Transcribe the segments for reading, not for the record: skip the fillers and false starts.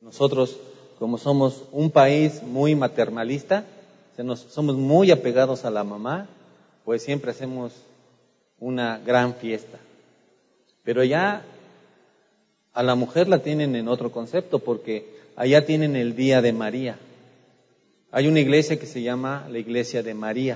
Nosotros, como somos un país muy maternalista, somos muy apegados a la mamá, pues siempre hacemos una gran fiesta. Pero ya a la mujer la tienen en otro concepto, porque allá tienen el Día de María. Hay una iglesia que se llama la Iglesia de María.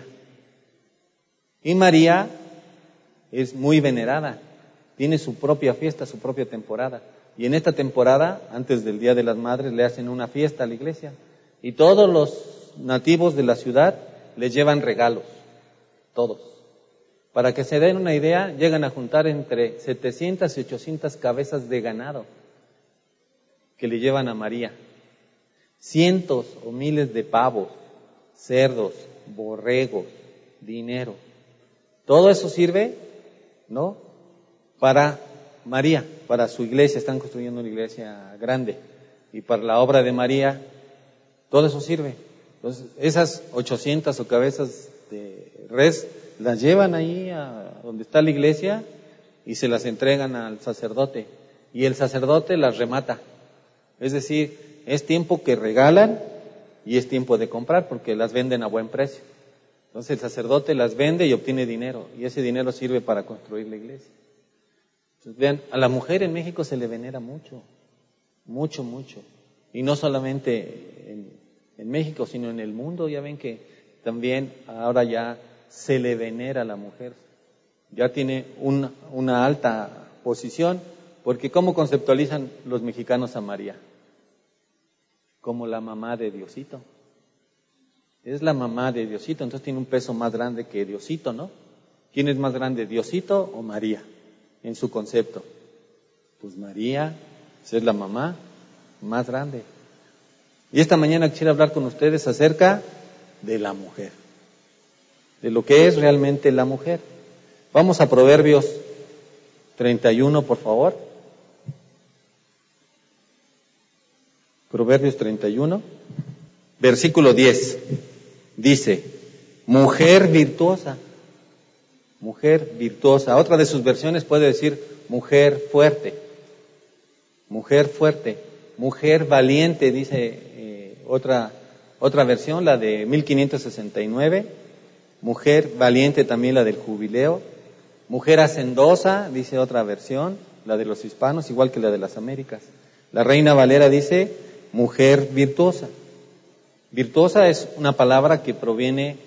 Y María es muy venerada, tiene su propia fiesta, su propia temporada. Y en esta temporada, antes del Día de las Madres, le hacen una fiesta a la iglesia. Y todos los nativos de la ciudad le llevan regalos, todos. Para que se den una idea, llegan a juntar entre 700 y 800 cabezas de ganado que le llevan a María. Cientos o miles de pavos, cerdos, borregos, dinero. Todo eso sirve, ¿no?, para María, para su iglesia. Están construyendo una iglesia grande. Y para la obra de María, todo eso sirve. Entonces, esas 800 o cabezas de res las llevan ahí a donde está la iglesia y se las entregan al sacerdote. Y el sacerdote las remata. Es decir, es tiempo que regalan y es tiempo de comprar, porque las venden a buen precio. Entonces el sacerdote las vende y obtiene dinero, y ese dinero sirve para construir la iglesia. Entonces, vean, a la mujer en México se le venera mucho, mucho, mucho. Y no solamente en México, sino en el mundo. Ya ven que también ahora ya se le venera a la mujer. Ya tiene una alta posición, porque ¿cómo conceptualizan los mexicanos a María? Como la mamá de Diosito. Es la mamá de Diosito, entonces tiene un peso más grande que Diosito, ¿no? ¿Quién es más grande, Diosito o María, en su concepto? Pues María, es la mamá más grande. Y esta mañana quisiera hablar con ustedes acerca de la mujer, de lo que es realmente la mujer. Vamos a Proverbios 31, por favor. Proverbios 31, versículo 10. Dice, mujer virtuosa. Mujer virtuosa. Otra de sus versiones puede decir mujer fuerte. Mujer fuerte. Mujer valiente, dice otra versión, la de 1569. Mujer valiente también, la del Jubileo. Mujer hacendosa, dice otra versión, la de los hispanos, igual que la de las Américas. La Reina Valera dice mujer virtuosa. Virtuosa es una palabra que proviene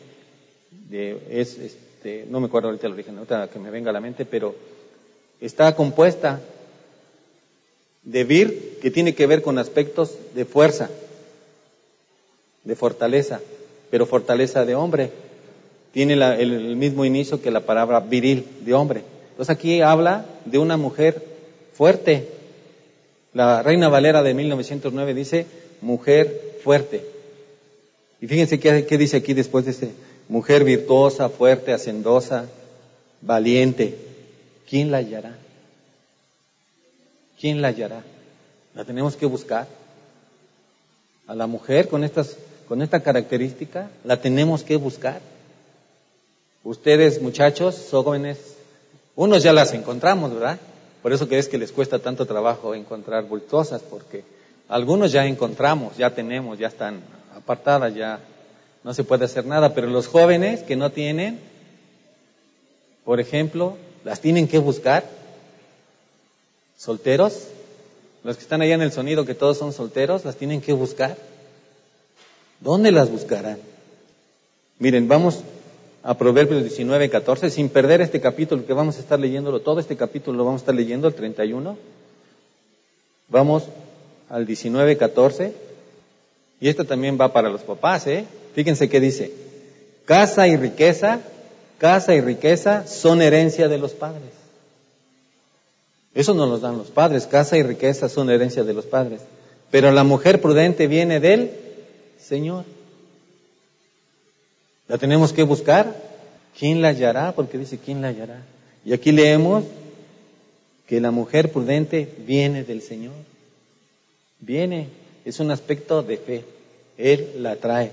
no me acuerdo ahorita el origen, ahorita que me venga a la mente, pero está compuesta de vir, que tiene que ver con aspectos de fuerza, de fortaleza, pero fortaleza de hombre. Tiene el mismo inicio que la palabra viril, de hombre. Entonces aquí habla de una mujer fuerte. La Reina Valera de 1909 dice mujer fuerte. Y fíjense qué dice aquí después de este: mujer virtuosa, fuerte, hacendosa, valiente. ¿Quién la hallará? ¿Quién la hallará? La tenemos que buscar. A la mujer con esta característica la tenemos que buscar. Ustedes, muchachos, jóvenes, unos ya las encontramos, ¿verdad? Por eso que es que les cuesta tanto trabajo encontrar virtuosas, porque algunos ya encontramos, ya tenemos, ya están apartadas, ya no se puede hacer nada. Pero los jóvenes que no tienen, por ejemplo, las tienen que buscar. Solteros, los que están allá en el sonido, que todos son solteros, las tienen que buscar. ¿Dónde las buscarán? Miren, vamos a Proverbios 19, 14, sin perder este capítulo que vamos a estar leyéndolo, todo este capítulo lo vamos a estar leyendo, el 31. Vamos al 19, 14. Y esto también va para los papás, ¿eh? Fíjense qué dice: casa y riqueza son herencia de los padres. Eso nos lo dan los padres, casa y riqueza son herencia de los padres. Pero la mujer prudente viene del Señor. La tenemos que buscar. ¿Quién la hallará? Porque dice, ¿quién la hallará? Y aquí leemos que la mujer prudente viene del Señor. Viene, es un aspecto de fe. Él la trae.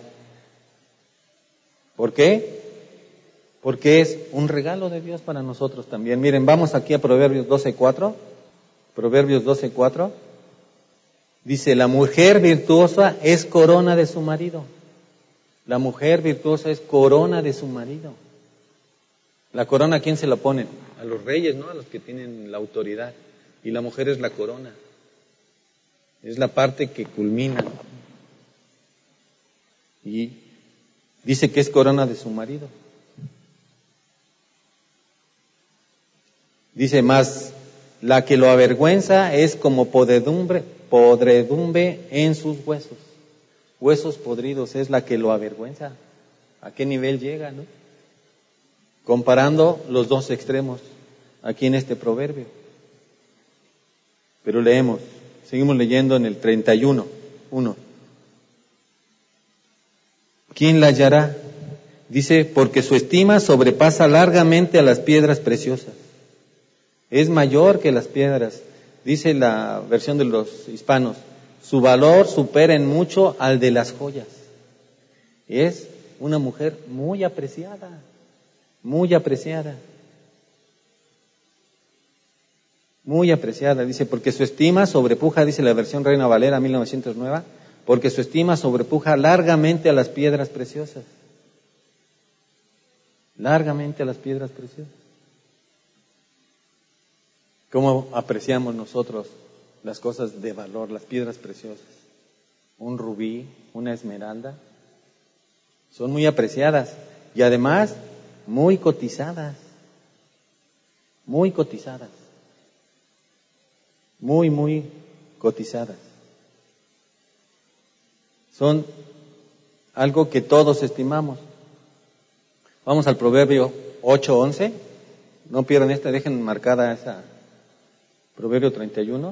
¿Por qué? Porque es un regalo de Dios para nosotros también. Miren, vamos aquí a Proverbios 12:4. Proverbios 12:4. Dice, la mujer virtuosa es corona de su marido. La mujer virtuosa es corona de su marido. La corona, ¿a quién se la ponen? A los reyes, ¿no? A los que tienen la autoridad. Y la mujer es la corona. Es la parte que culmina. Y dice que es corona de su marido. Dice más, la que lo avergüenza es como podredumbre en sus huesos. Huesos podridos es la que lo avergüenza. ¿A qué nivel llega, no? Comparando los dos extremos aquí en este proverbio. Pero seguimos leyendo en el 31:1. ¿Quién la hallará? Dice, porque su estima sobrepasa largamente a las piedras preciosas. Es mayor que las piedras. Dice la versión de los hispanos, su valor supera en mucho al de las joyas. Es una mujer muy apreciada, muy apreciada. Muy apreciada, dice, porque su estima sobrepuja, dice la versión Reina Valera 1909, porque su estima sobrepuja largamente a las piedras preciosas. Largamente a las piedras preciosas. ¿Cómo apreciamos nosotros las cosas de valor, las piedras preciosas? Un rubí, una esmeralda, son muy apreciadas y además muy cotizadas. Muy cotizadas. Muy, muy cotizadas. Son algo que todos estimamos. Vamos al Proverbio 8:11. No pierdan dejen marcada esa. Proverbio 31.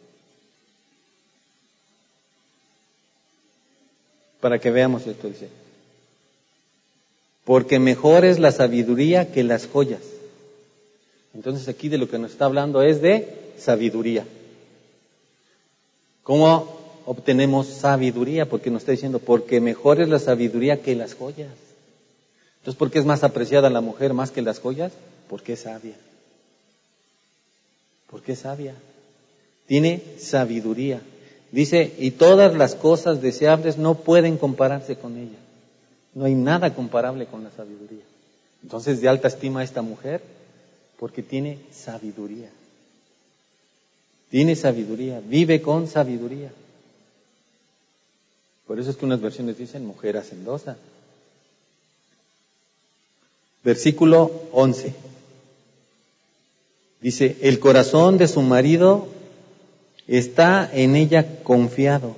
Para que veamos esto, dice. Porque mejor es la sabiduría que las joyas. Entonces aquí de lo que nos está hablando es de sabiduría. ¿Cómo obtenemos sabiduría? Porque nos está diciendo, porque mejor es la sabiduría que las joyas. Entonces, ¿por qué es más apreciada la mujer más que las joyas? Porque es sabia. Porque es sabia. Tiene sabiduría. Dice, y todas las cosas deseables no pueden compararse con ella. No hay nada comparable con la sabiduría. Entonces, de alta estima esta mujer, porque tiene sabiduría. Tiene sabiduría, vive con sabiduría. Por eso es que unas versiones dicen mujer hacendosa. Versículo 11. Dice, el corazón de su marido está en ella confiado.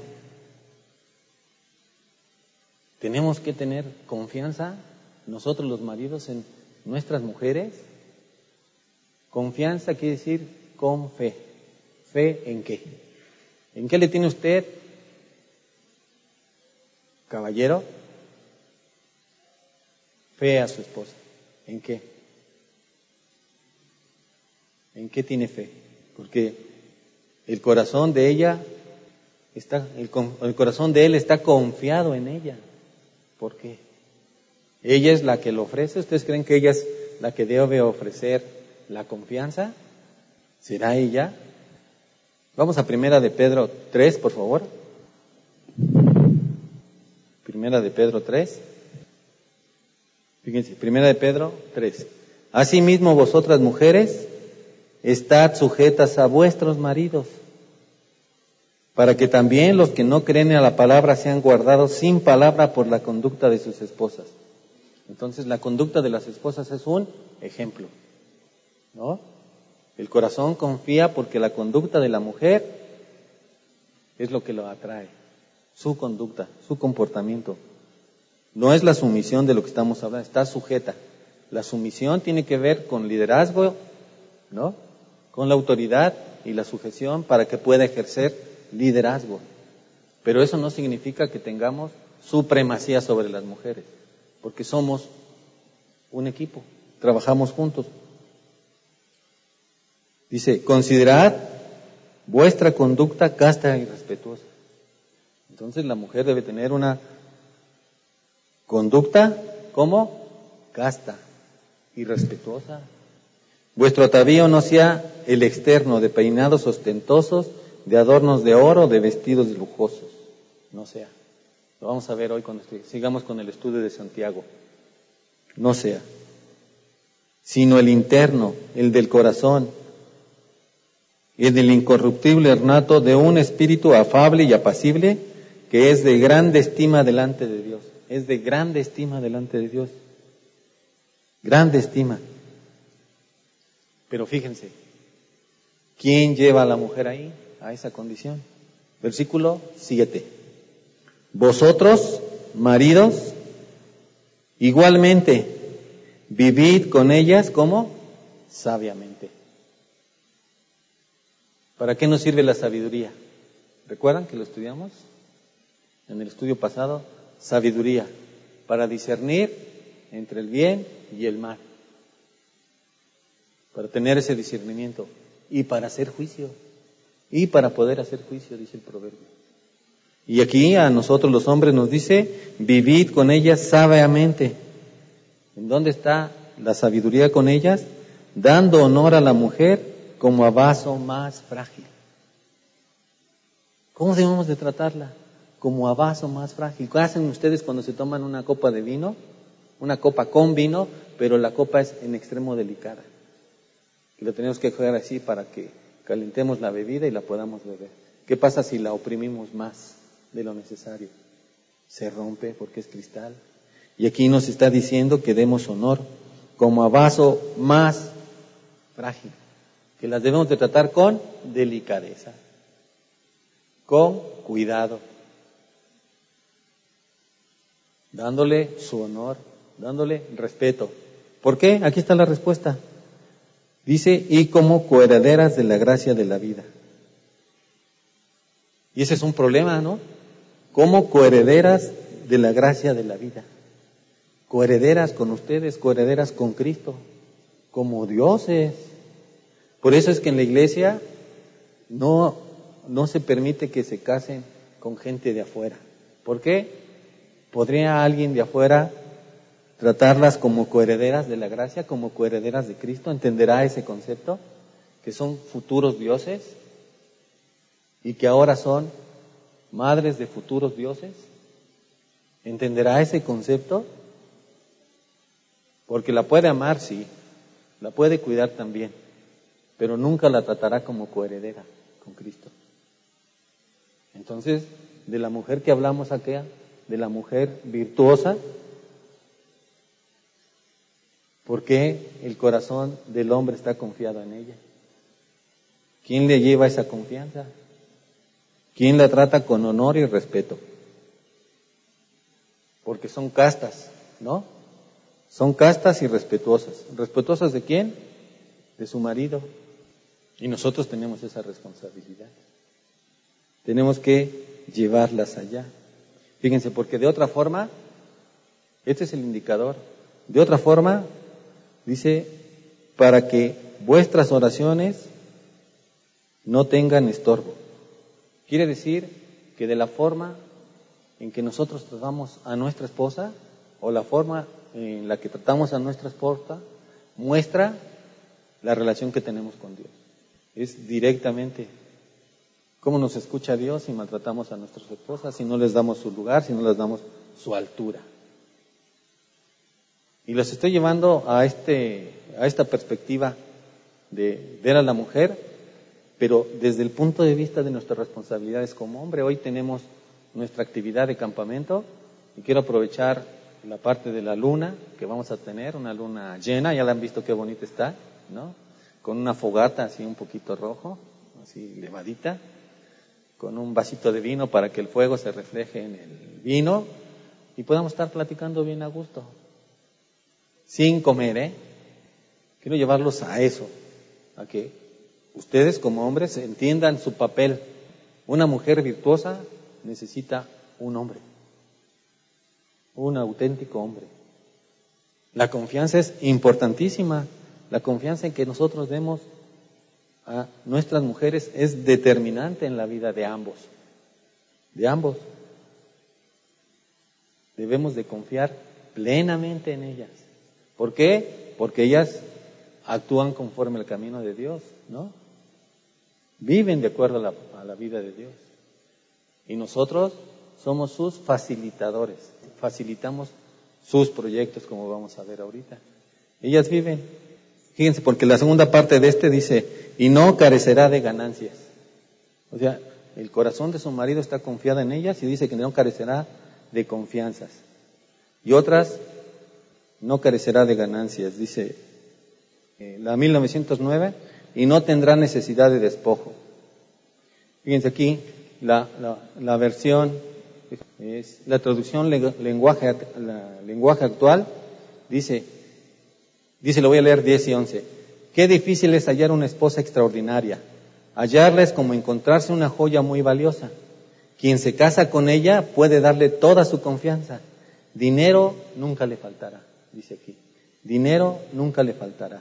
Tenemos que tener confianza, nosotros los maridos, en nuestras mujeres. Confianza quiere decir con fe. ¿Fe en qué? ¿En qué le tiene usted, caballero, fe a su esposa? ¿En qué? ¿En qué tiene fe? Porque el corazón de ella el corazón de él está confiado en ella. ¿Por qué? Ella es la que lo ofrece. ¿Ustedes creen que ella es la que debe ofrecer la confianza? ¿Será ella? Vamos a Primera de Pedro 3, por favor. Primera de Pedro 3. Fíjense, Primera de Pedro 3. Asimismo vosotras mujeres, estad sujetas a vuestros maridos, para que también los que no creen a la palabra sean guardados sin palabra por la conducta de sus esposas. Entonces la conducta de las esposas es un ejemplo, ¿no? El corazón confía porque la conducta de la mujer es lo que lo atrae. Su conducta, su comportamiento. No es la sumisión de lo que estamos hablando, está sujeta. La sumisión tiene que ver con liderazgo, ¿no? Con la autoridad y la sujeción para que pueda ejercer liderazgo. Pero eso no significa que tengamos supremacía sobre las mujeres, porque somos un equipo, trabajamos juntos. Dice, considerad vuestra conducta casta y respetuosa. Entonces la mujer debe tener una conducta como casta y respetuosa. Vuestro atavío no sea el externo de peinados ostentosos de adornos de oro, de vestidos lujosos. No sea. Lo vamos a ver hoy cuando sigamos con el estudio de Santiago. No sea. Sino el interno, el del corazón, el del incorruptible ornato de un espíritu afable y apacible, que es de grande estima delante de Dios. Es de grande estima delante de Dios. Grande estima. Pero fíjense, ¿quién lleva a la mujer ahí, a esa condición? Versículo 7. Vosotros, maridos, igualmente, vivid con ellas como sabiamente. ¿Para qué nos sirve la sabiduría? ¿Recuerdan que lo estudiamos en el estudio pasado? Sabiduría, para discernir entre el bien y el mal. Para tener ese discernimiento y para hacer juicio. Y para poder hacer juicio, dice el proverbio. Y aquí a nosotros los hombres nos dice, vivid con ellas sabiamente. ¿En dónde está la sabiduría con ellas? Dando honor a la mujer como a vaso más frágil. ¿Cómo debemos de tratarla? Como a vaso más frágil. ¿Qué hacen ustedes cuando se toman una copa de vino? Una copa con vino, pero la copa es en extremo delicada. Y lo tenemos que coger así para que calentemos la bebida y la podamos beber. ¿Qué pasa si la oprimimos más de lo necesario? Se rompe porque es cristal. Y aquí nos está diciendo que demos honor como a vaso más frágil, que las debemos de tratar con delicadeza, con cuidado, dándole su honor, dándole respeto. ¿Por qué? Aquí está la respuesta. Dice, y como coherederas de la gracia de la vida. Y ese es un problema, ¿no? Como coherederas de la gracia de la vida. Coherederas con ustedes, coherederas con Cristo, como dioses. Por eso es que en la iglesia no se permite que se casen con gente de afuera. ¿Por qué? ¿Podría alguien de afuera tratarlas como coherederas de la gracia, como coherederas de Cristo? ¿Entenderá ese concepto? Que son futuros dioses y que ahora son madres de futuros dioses. ¿Entenderá ese concepto? Porque la puede amar, sí, la puede cuidar también, pero nunca la tratará como coheredera con Cristo. Entonces, de la mujer que hablamos aquí, de la mujer virtuosa, ¿por qué el corazón del hombre está confiado en ella? ¿Quién le lleva esa confianza? ¿Quién la trata con honor y respeto? Porque son castas, ¿no? Son castas y respetuosas. ¿Respetuosas de quién? De su marido. Y nosotros tenemos esa responsabilidad. Tenemos que llevarlas allá. Fíjense, porque de otra forma, este es el indicador. De otra forma, dice, para que vuestras oraciones no tengan estorbo. Quiere decir que de la forma en que nosotros tratamos a nuestra esposa, o la forma en la que tratamos a nuestra esposa, muestra la relación que tenemos con Dios. Es directamente cómo nos escucha Dios si maltratamos a nuestras esposas, si no les damos su lugar, si no les damos su altura. Y los estoy llevando a esta perspectiva de ver a la mujer, pero desde el punto de vista de nuestras responsabilidades como hombre. Hoy tenemos nuestra actividad de campamento y quiero aprovechar la parte de la luna que vamos a tener, una luna llena, ya la han visto qué bonita está, ¿no? Con una fogata así un poquito rojo, así levadita, con un vasito de vino para que el fuego se refleje en el vino y podamos estar platicando bien a gusto, sin comer, Quiero llevarlos a eso, a que ustedes como hombres entiendan su papel. Una mujer virtuosa necesita un hombre, un auténtico hombre. La confianza es importantísima. La confianza en que nosotros demos a nuestras mujeres es determinante en la vida de ambos. De ambos. Debemos de confiar plenamente en ellas. ¿Por qué? Porque ellas actúan conforme al camino de Dios, ¿no? viven de acuerdo a la vida de Dios. Y nosotros somos sus facilitadores, facilitamos sus proyectos, como vamos a ver ahorita. Ellas viven, fíjense, porque la segunda parte de dice, y no carecerá de ganancias. O sea, el corazón de su marido está confiado en ellas y dice que no carecerá de confianzas. Y otras, no carecerá de ganancias, dice la 1909, y no tendrá necesidad de despojo. Fíjense aquí, la versión, es la traducción lenguaje actual, dice, lo voy a leer 10 y 11. Qué difícil es hallar una esposa extraordinaria. Hallarla es como encontrarse una joya muy valiosa. Quien se casa con ella puede darle toda su confianza. Dinero nunca le faltará, dice aquí. Dinero nunca le faltará.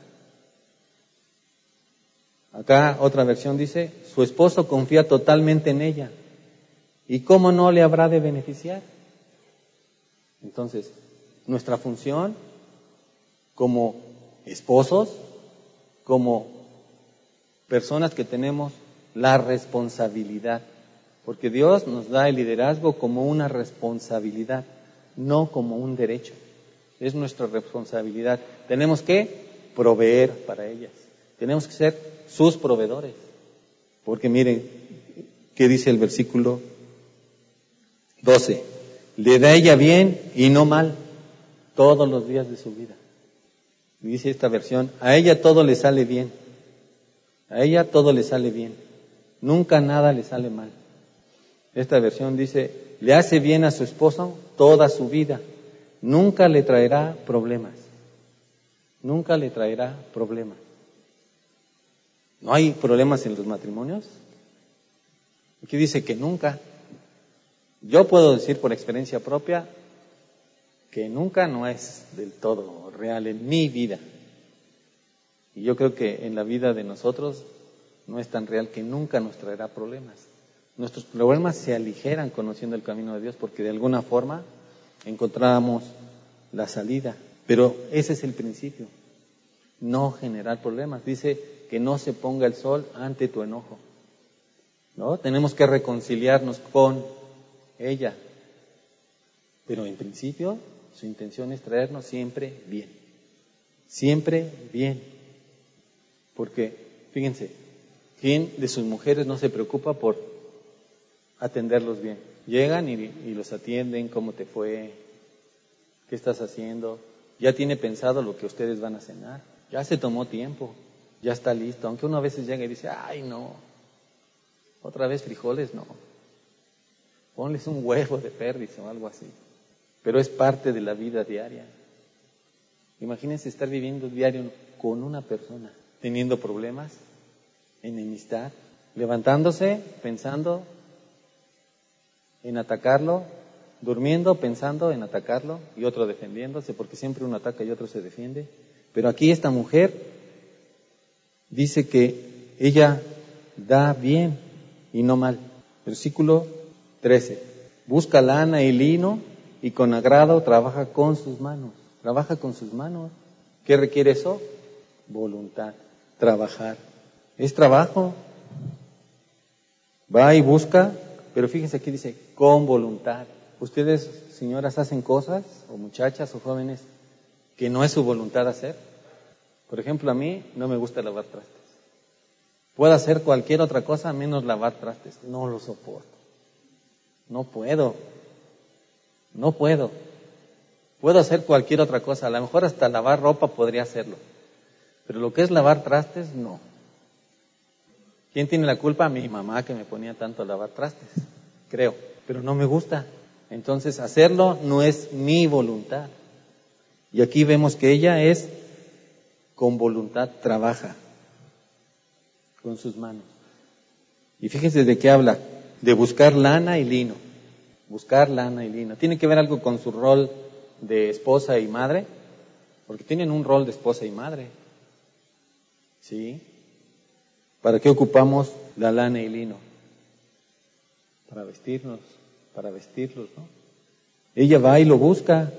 Acá otra versión dice, su esposo confía totalmente en ella. ¿Y cómo no le habrá de beneficiar? Entonces, nuestra función como esposos, como personas que tenemos la responsabilidad, porque Dios nos da el liderazgo como una responsabilidad, no como un derecho. Es nuestra responsabilidad. Tenemos que proveer para ellas. Tenemos que ser sus proveedores. Porque miren, ¿qué dice el versículo 12? Le da ella bien y no mal todos los días de su vida. Dice esta versión, a ella todo le sale bien. A ella todo le sale bien. Nunca nada le sale mal. Esta versión dice, le hace bien a su esposo toda su vida. Nunca le traerá problemas. Nunca le traerá problemas. ¿No hay problemas en los matrimonios? Aquí dice que nunca. Yo puedo decir por experiencia propia que nunca no es del todo real en mi vida. Y yo creo que en la vida de nosotros no es tan real que nunca nos traerá problemas. Nuestros problemas se aligeran conociendo el camino de Dios porque de alguna forma encontramos la salida. Pero ese es el principio, no generar problemas. Dice que no se ponga el sol ante tu enojo, ¿no? Tenemos que reconciliarnos con ella. Pero en principio su intención es traernos siempre bien. Siempre bien. Porque, fíjense, ¿quién de sus mujeres no se preocupa por atenderlos bien? Llegan y los atienden, ¿cómo te fue? ¿Qué estás haciendo? Ya tiene pensado lo que ustedes van a cenar. Ya se tomó tiempo. Ya está listo. Aunque uno a veces llega y dice, ay no, otra vez frijoles, no. Ponles un huevo de perdiz o algo así. Pero es parte de la vida diaria. Imagínense estar viviendo diario con una persona, teniendo problemas, enemistad, levantándose, pensando en atacarlo, durmiendo, pensando en atacarlo y otro defendiéndose, porque siempre uno ataca y otro se defiende. Pero aquí esta mujer dice que ella da bien y no mal. Versículo 13. Busca lana y lino y con agrado trabaja con sus manos. Trabaja con sus manos. ¿Qué requiere eso? Voluntad. Trabajar. Es trabajo. Va y busca, pero fíjense aquí dice, con voluntad. Ustedes, señoras, hacen cosas, o muchachas, o jóvenes, que no es su voluntad hacer. Por ejemplo, a mí no me gusta lavar trastes. Puedo hacer cualquier otra cosa menos lavar trastes. No lo soporto. No puedo. Puedo hacer cualquier otra cosa. A lo mejor hasta lavar ropa podría hacerlo. Pero lo que es lavar trastes, no. ¿Quién tiene la culpa? Mi mamá, que me ponía tanto a lavar trastes. Creo. Pero no me gusta. Entonces, hacerlo no es mi voluntad. Y aquí vemos que ella es con voluntad, trabaja con sus manos. Y fíjense de qué habla. De buscar lana y lino. Buscar lana y lino. ¿Tiene que ver algo con su rol de esposa y madre? Porque tienen un rol de esposa y madre. ¿Sí? ¿Para qué ocupamos la lana y lino? Para vestirnos, para vestirlos, ¿no? Ella va y lo busca.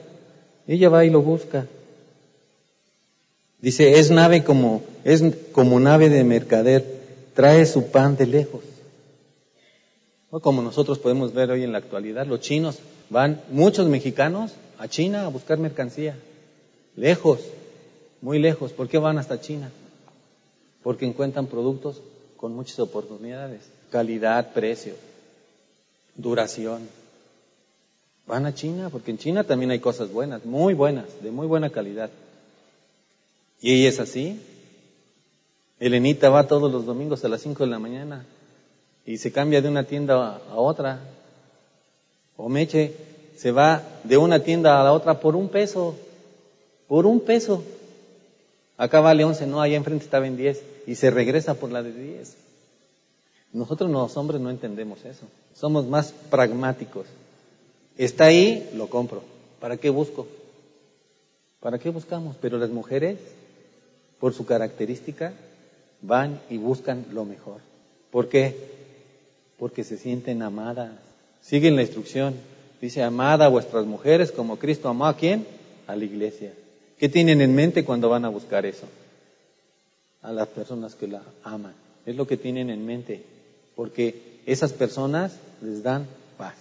Dice, es como nave de mercader trae su pan de lejos. O como nosotros podemos ver hoy en la actualidad, los chinos muchos mexicanos a China a buscar mercancía. Lejos, muy lejos. ¿Por qué van hasta China? Porque encuentran productos con muchas oportunidades. Calidad, precio, duración. Van a China porque en China también hay cosas buenas, de muy buena calidad. Y ella es así. Elenita va todos los domingos a las 5 de la mañana y se cambia de una tienda a otra. O Meche se va de una tienda a la otra por $1. Por $1. Acá vale 11, no, allá enfrente estaba en 10 y se regresa por la de 10. Nosotros los hombres no entendemos eso. Somos más pragmáticos. Está ahí, lo compro. ¿Para qué busco? ¿Para qué buscamos? Pero las mujeres, por su característica, van y buscan lo mejor. ¿Por qué? Porque se sienten amadas. Siguen la instrucción. Dice, amad a vuestras mujeres como Cristo amó ¿a quién? A la iglesia. ¿Qué tienen en mente cuando van a buscar eso? A las personas que la aman. Es lo que tienen en mente. Porque esas personas les dan paz.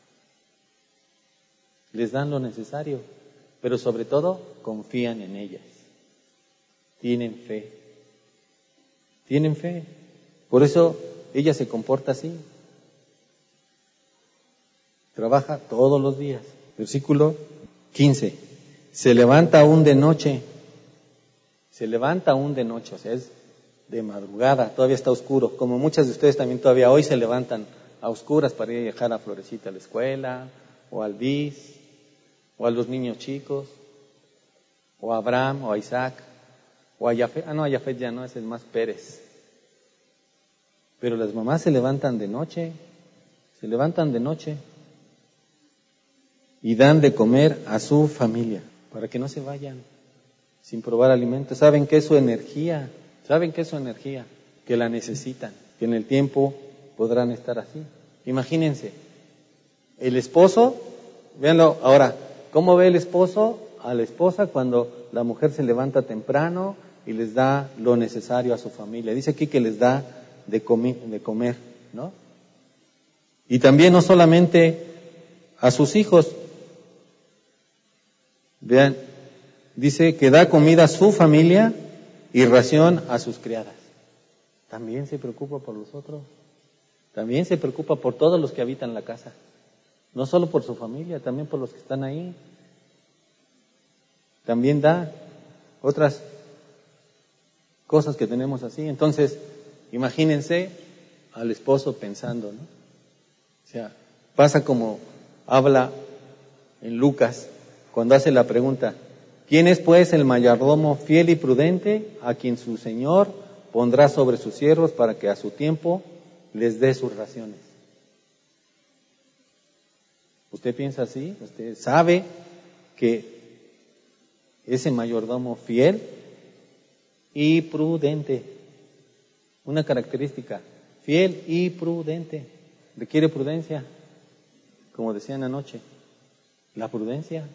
Les dan lo necesario. Pero sobre todo, confían en ellas. Tienen fe. Tienen fe. Por eso ella se comporta así. Trabaja todos los días. Versículo 15. Se levanta aún de noche. Se levanta aún de noche, o sea, es de madrugada, todavía está oscuro. Como muchas de ustedes también todavía hoy se levantan a oscuras para ir a dejar a Florecita a la escuela, o al BIS, o a los niños chicos, o a Abraham, o a Isaac, o a Yafet. A Yafet ya no, es el más Pérez. Pero las mamás se levantan de noche, y dan de comer a su familia, para que no se vayan sin probar alimento. ¿Saben qué es su energía? Que la necesitan, que en el tiempo podrán estar así. Imagínense, el esposo, véanlo ahora, ¿cómo ve el esposo a la esposa cuando la mujer se levanta temprano y les da lo necesario a su familia? Dice aquí que les da de comer, ¿no? Y también no solamente a sus hijos. Vean, dice que da comida a su familia y ración a sus criadas. También se preocupa por los otros. También se preocupa por todos los que habitan la casa. No solo por su familia, también por los que están ahí. También da otras cosas que tenemos así. Entonces, imagínense al esposo pensando, ¿no? O sea, pasa como habla en Lucas, cuando hace la pregunta, ¿quién es pues el mayordomo fiel y prudente a quien su señor pondrá sobre sus siervos para que a su tiempo les dé sus raciones? ¿Usted piensa así? ¿Usted sabe que ese mayordomo fiel y prudente, una característica, fiel y prudente, requiere prudencia, como decían anoche, la prudencia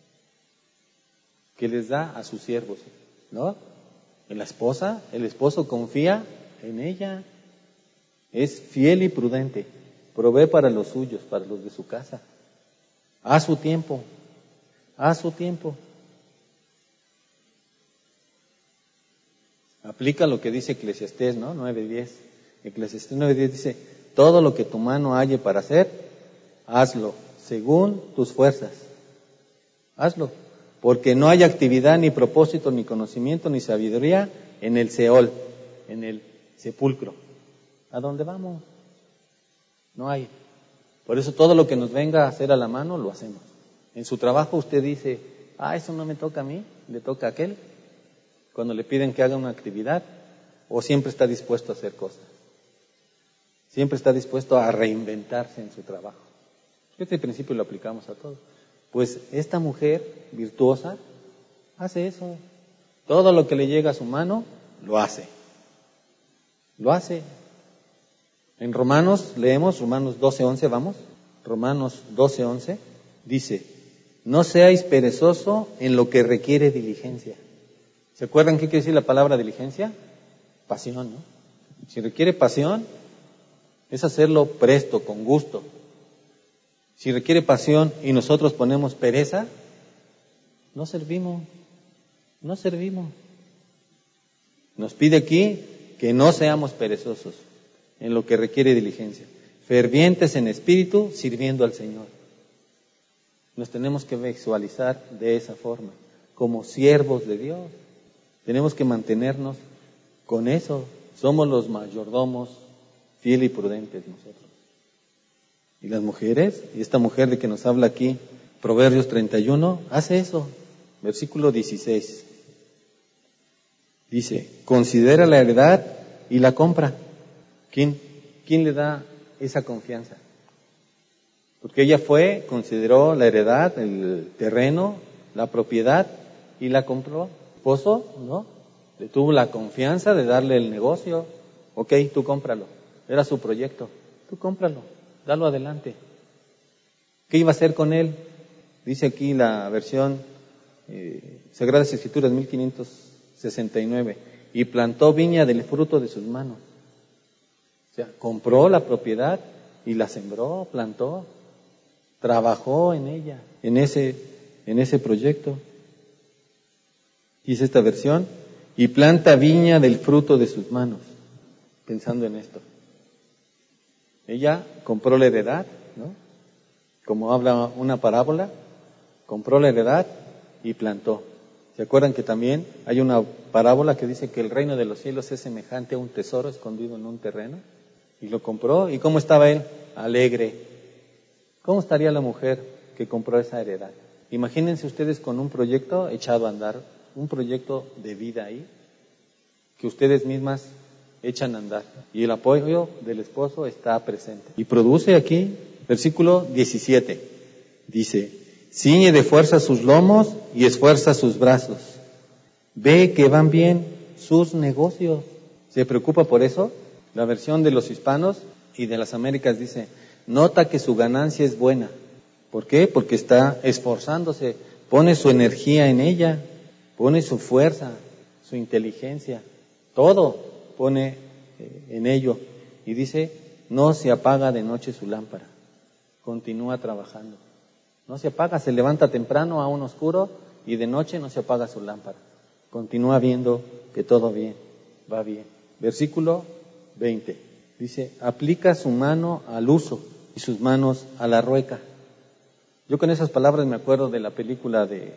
que les da a sus siervos, ¿no? La esposa, el esposo confía en ella, es fiel y prudente, provee para los suyos, para los de su casa, a su tiempo. Aplica lo que dice Eclesiastés, ¿no? 9:10. Eclesiastés 9:10 dice, todo lo que tu mano halle para hacer, hazlo, según tus fuerzas. Hazlo. Porque no hay actividad, ni propósito, ni conocimiento, ni sabiduría en el Seol, en el sepulcro. ¿A dónde vamos? No hay. Por eso todo lo que nos venga a hacer a la mano, lo hacemos. En su trabajo usted dice, eso no me toca a mí, le toca a aquel. Cuando le piden que haga una actividad, o siempre está dispuesto a hacer cosas. Siempre está dispuesto a reinventarse en su trabajo. Este principio lo aplicamos a todos. Pues esta mujer virtuosa hace eso. Todo lo que le llega a su mano, lo hace. En Romanos, leemos Romanos 12:11, vamos. Romanos 12:11 dice, no seáis perezoso en lo que requiere diligencia. ¿Se acuerdan qué quiere decir la palabra diligencia? Pasión, ¿no? Si requiere pasión, es hacerlo presto, con gusto. Si requiere pasión y nosotros ponemos pereza, no servimos. Nos pide aquí que no seamos perezosos en lo que requiere diligencia. Fervientes en espíritu, sirviendo al Señor. Nos tenemos que visualizar de esa forma, como siervos de Dios. Tenemos que mantenernos con eso. Somos los mayordomos fieles y prudentes nosotros. Y las mujeres, y esta mujer de que nos habla aquí, Proverbios 31, hace eso. Versículo 16. Dice, considera la heredad y la compra. ¿Quién le da esa confianza? Porque ella consideró la heredad, el terreno, la propiedad y la compró. Esposo, ¿no? Le tuvo la confianza de darle el negocio. Ok, tú cómpralo. Era su proyecto. Tú cómpralo, dalo adelante. ¿Qué iba a hacer con él? Dice aquí la versión Sagradas Escrituras 1569. Y plantó viña del fruto de sus manos. O sea, compró la propiedad y la sembró, plantó, trabajó en ella, en ese proyecto. Dice esta versión, y planta viña del fruto de sus manos, pensando en esto. Ella compró la heredad, ¿no? Como habla una parábola, compró la heredad y plantó. ¿Se acuerdan que también hay una parábola que dice que el reino de los cielos es semejante a un tesoro escondido en un terreno? Y lo compró. ¿Y cómo estaba él? Alegre. ¿Cómo estaría la mujer que compró esa heredad? Imagínense ustedes con un proyecto echado a andar, un proyecto de vida ahí, que ustedes mismas echan a andar. Y el apoyo del esposo está presente. Y produce aquí, versículo 17, dice, ciñe de fuerza sus lomos y esfuerza sus brazos. Ve que van bien sus negocios. ¿Se preocupa por eso? La versión de los hispanos y de las Américas dice, nota que su ganancia es buena. ¿Por qué? Porque está esforzándose, pone su energía en ella, pone su fuerza, su inteligencia, todo pone en ello. Y dice, no se apaga de noche su lámpara, continúa trabajando. No se apaga, se levanta temprano aún oscuro y de noche no se apaga su lámpara. Continúa viendo que todo bien, va bien. Versículo 20, dice, aplica su mano al uso y sus manos a la rueca. Yo con esas palabras me acuerdo de la película de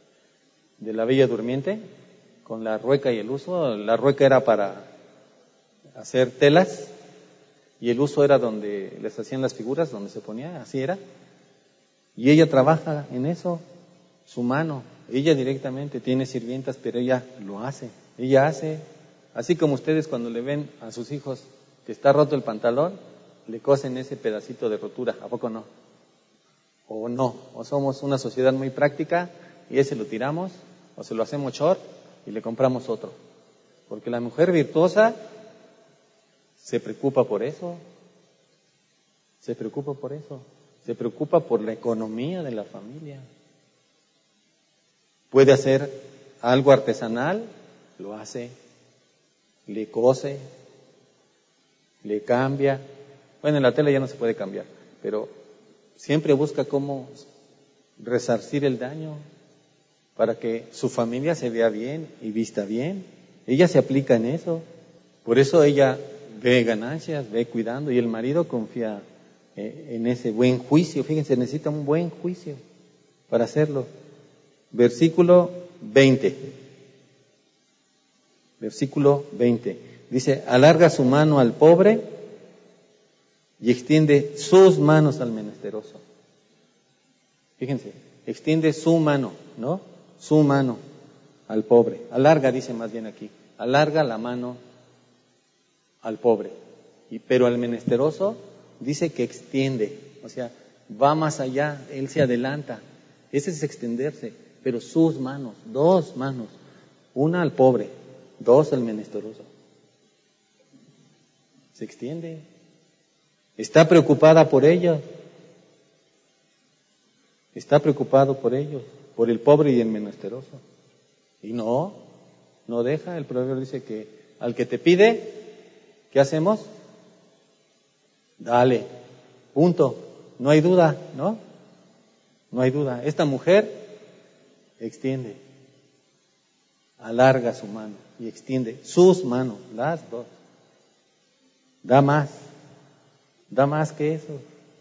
La Bella Durmiente, con la rueca y el uso. La rueca era para hacer telas y el uso era donde les hacían las figuras, donde se ponía, así era. Y ella trabaja en eso, su mano. Ella directamente tiene sirvientas, pero ella lo hace. Ella hace, así como ustedes cuando le ven a sus hijos que está roto el pantalón, le cosen ese pedacito de rotura, ¿a poco no? O no, o somos una sociedad muy práctica y ese lo tiramos, o se lo hacemos short y le compramos otro. Porque la mujer virtuosa se preocupa por eso, se preocupa por la economía de la familia. Puede hacer algo artesanal, lo hace, le cose, le cambia. Bueno, en la tela ya no se puede cambiar, pero siempre busca cómo resarcir el daño para que su familia se vea bien y vista bien. Ella se aplica en eso. Por eso ella ve ganancias, ve cuidando, y el marido confía en ese buen juicio. Fíjense, necesita un buen juicio para hacerlo. Versículo 20. Versículo 20. Dice, alarga su mano al pobre y extiende sus manos al menesteroso. Fíjense, extiende su mano, ¿no? Su mano al pobre. Alarga, dice más bien aquí. Alarga la mano al pobre. Pero al menesteroso dice que extiende. O sea, va más allá, él se adelanta. Ese es extenderse. Pero sus manos, dos manos. Una al pobre, dos al menesteroso. Se extiende. Está preocupada por ellos. Está preocupado por ellos, por el pobre y el menesteroso. Y no deja. El proverbio dice que al que te pide, ¿Qué hacemos? Dale, punto. No hay duda, ¿no? No hay duda. Esta mujer extiende, alarga su mano y extiende sus manos, las dos. Da más que eso.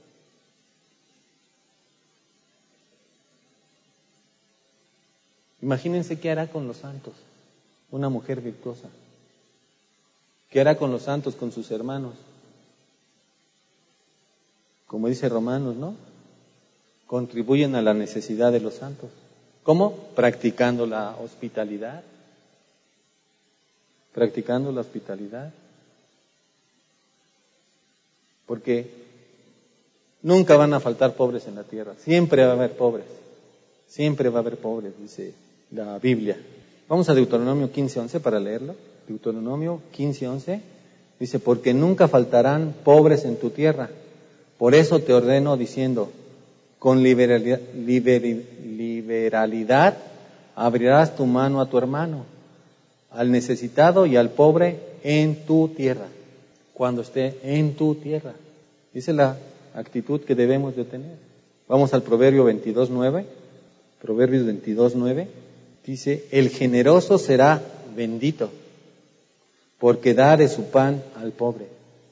Imagínense qué hará con los santos, una mujer virtuosa. ¿Qué hará con los santos, con sus hermanos? Como dice Romanos, ¿no? Contribuyen a la necesidad de los santos. ¿Cómo? Practicando la hospitalidad. Practicando la hospitalidad. Porque nunca van a faltar pobres en la tierra. Siempre va a haber pobres. Siempre va a haber pobres, dice la Biblia. Vamos a Deuteronomio 15:11 para leerlo. Deuteronomio 15:11 dice, porque nunca faltarán pobres en tu tierra. Por eso te ordeno diciendo, con liberalidad abrirás tu mano a tu hermano, al necesitado y al pobre en tu tierra, cuando esté en tu tierra. Esa es la actitud que debemos de tener. Vamos al Proverbio 22:9. Proverbios 22:9 dice, el generoso será bendito, porque da de su pan al pobre.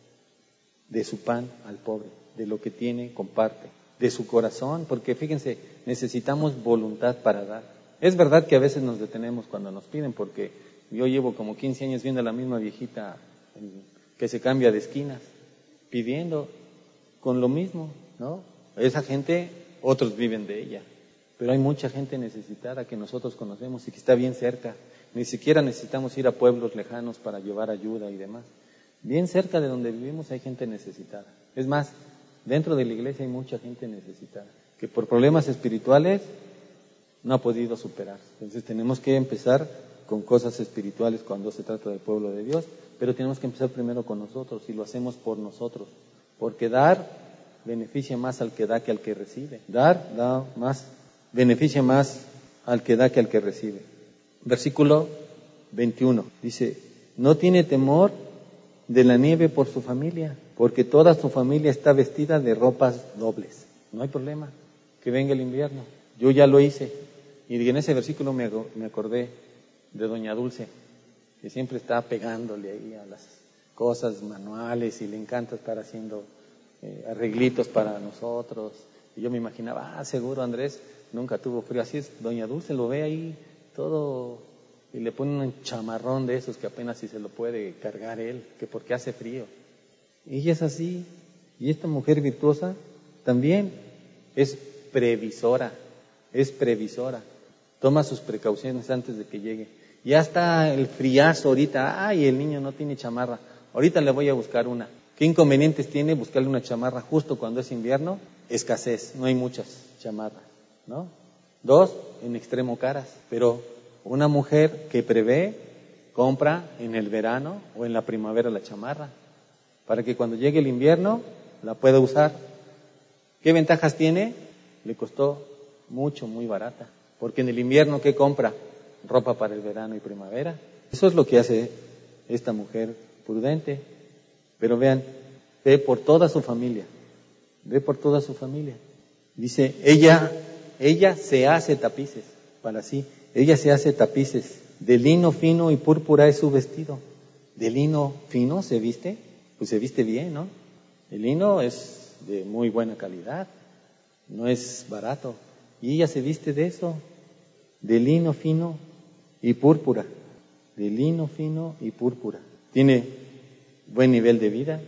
De su pan al pobre, de lo que tiene, comparte. De su corazón, porque fíjense, necesitamos voluntad para dar. Es verdad que a veces nos detenemos cuando nos piden, porque yo llevo como 15 años viendo a la misma viejita que se cambia de esquinas, pidiendo con lo mismo, ¿no? Esa gente, otros viven de ella. Pero hay mucha gente necesitada que nosotros conocemos y que está bien cerca. Ni siquiera necesitamos ir a pueblos lejanos para llevar ayuda y demás. Bien cerca de donde vivimos hay gente necesitada. Es más, dentro de la iglesia hay mucha gente necesitada, que por problemas espirituales no ha podido superar. Entonces tenemos que empezar con cosas espirituales cuando se trata del pueblo de Dios, pero tenemos que empezar primero con nosotros y lo hacemos por nosotros. Porque dar beneficia más al que da que al que recibe. Dar da más, beneficia más al que da que al que recibe. Versículo 21 dice, no tiene temor de la nieve por su familia, porque toda su familia está vestida de ropas dobles. No hay problema, que venga el invierno. Yo ya lo hice. Y en ese versículo me acordé de doña Dulce, que siempre está pegándole ahí a las cosas manuales y le encanta estar haciendo arreglitos para nosotros. Y yo me imaginaba, seguro Andrés nunca tuvo frío. Así es, doña Dulce lo ve ahí todo y le pone un chamarrón de esos que apenas si se lo puede cargar él, que porque hace frío. Y ella es así. Y esta mujer virtuosa también es previsora, toma sus precauciones antes de que llegue. Ya está el friazo ahorita, ay, el niño no tiene chamarra, ahorita le voy a buscar una. ¿Qué inconvenientes tiene buscarle una chamarra justo cuando es invierno? Escasez, no hay muchas chamarras, ¿no? 2, en extremo caras, pero una mujer que prevé, compra en el verano o en la primavera la chamarra, para que cuando llegue el invierno la pueda usar. ¿Qué ventajas tiene? Le costó mucho, muy barata, porque en el invierno, ¿qué compra? Ropa para el verano y primavera. Eso es lo que hace esta mujer prudente. Pero vean, ve por toda su familia. Dice, ella se hace tapices para sí. Ella se hace tapices. De lino fino y púrpura es su vestido. De lino fino se viste, pues se viste bien, ¿no? El lino es de muy buena calidad, no es barato. Y ella se viste de eso, de lino fino y púrpura. De lino fino y púrpura. Tiene buen nivel de vida.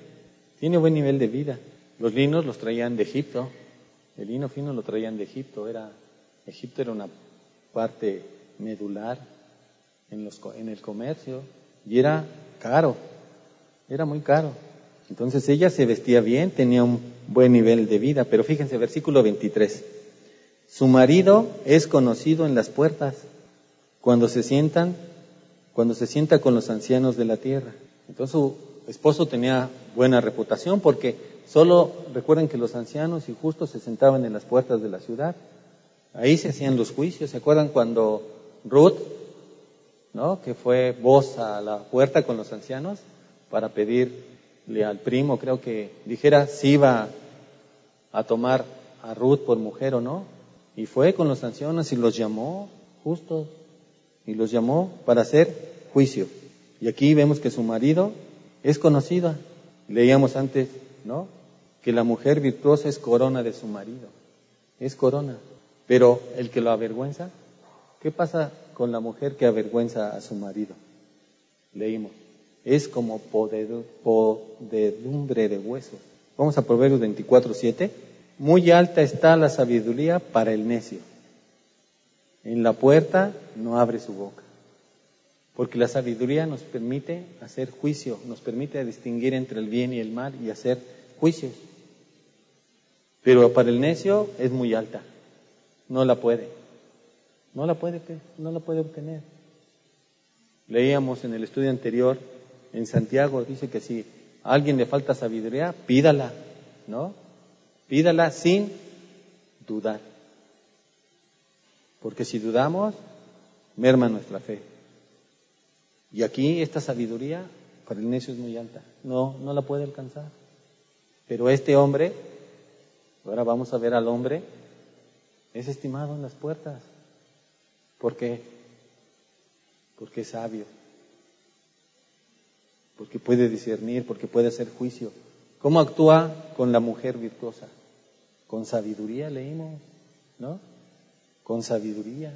Los linos los traían de Egipto. El lino fino lo traían de Egipto. Egipto era una parte medular en el comercio y era caro. Era muy caro. Entonces ella se vestía bien, tenía un buen nivel de vida. Pero fíjense, versículo 23. Su marido es conocido en las puertas cuando se sienta con los ancianos de la tierra. Entonces su esposo tenía buena reputación porque solo recuerden que los ancianos y justos se sentaban en las puertas de la ciudad. Ahí se hacían los juicios. ¿Se acuerdan cuando Ruth, ¿no?, que fue voz a la puerta con los ancianos? para pedirle al primo, creo que dijera si iba a tomar a Ruth por mujer o no. Y fue con los ancianos y los llamó justos. Y los llamó para hacer juicio. Y aquí vemos que su marido es conocida. Leíamos antes, ¿no?, que la mujer virtuosa es corona de su marido. Es corona. Pero el que lo avergüenza, ¿qué pasa con la mujer que avergüenza a su marido? Leímos, es como podredumbre de huesos. Vamos a Proverbios 24:7. Muy alta está la sabiduría para el necio. En la puerta no abre su boca. Porque la sabiduría nos permite hacer juicio, nos permite distinguir entre el bien y el mal y hacer juicios. Pero para el necio es muy alta. No la puede obtener. Leíamos en el estudio anterior, en Santiago, dice que si a alguien le falta sabiduría, pídala, ¿no? Pídala sin dudar. Porque si dudamos, merma nuestra fe. Y aquí esta sabiduría para el necio es muy alta. No la puede alcanzar. Pero este hombre, ahora vamos a ver al hombre, es estimado en las puertas. ¿Por qué? Porque es sabio. Porque puede discernir, porque puede hacer juicio. ¿Cómo actúa con la mujer virtuosa? Con sabiduría, leímos, ¿no? Con sabiduría.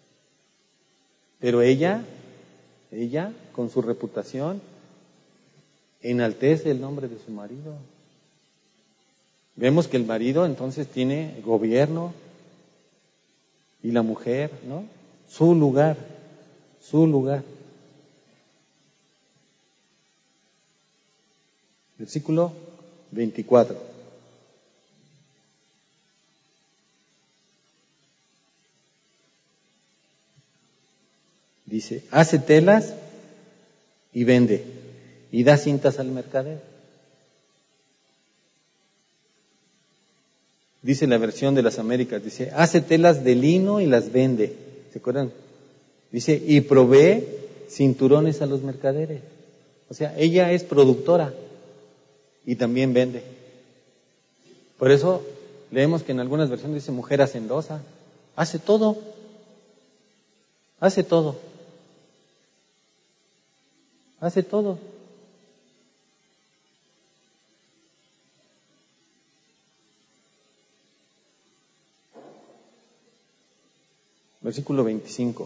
Pero ella, con su reputación, enaltece el nombre de su marido. Vemos que el marido entonces tiene gobierno y la mujer, ¿no?, su lugar. Versículo 24. Dice, hace telas y vende, y da cintas al mercader. Dice la versión de las Américas, dice, hace telas de lino y las vende. ¿Se acuerdan? Dice, y provee cinturones a los mercaderes. O sea, ella es productora y también vende. Por eso leemos que en algunas versiones dice mujer hacendosa. Hace todo. Versículo 25.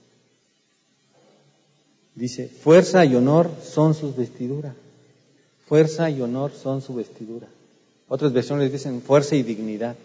Dice, fuerza y honor son sus vestiduras. Fuerza y honor son su vestidura. Otras versiones dicen fuerza y dignidad.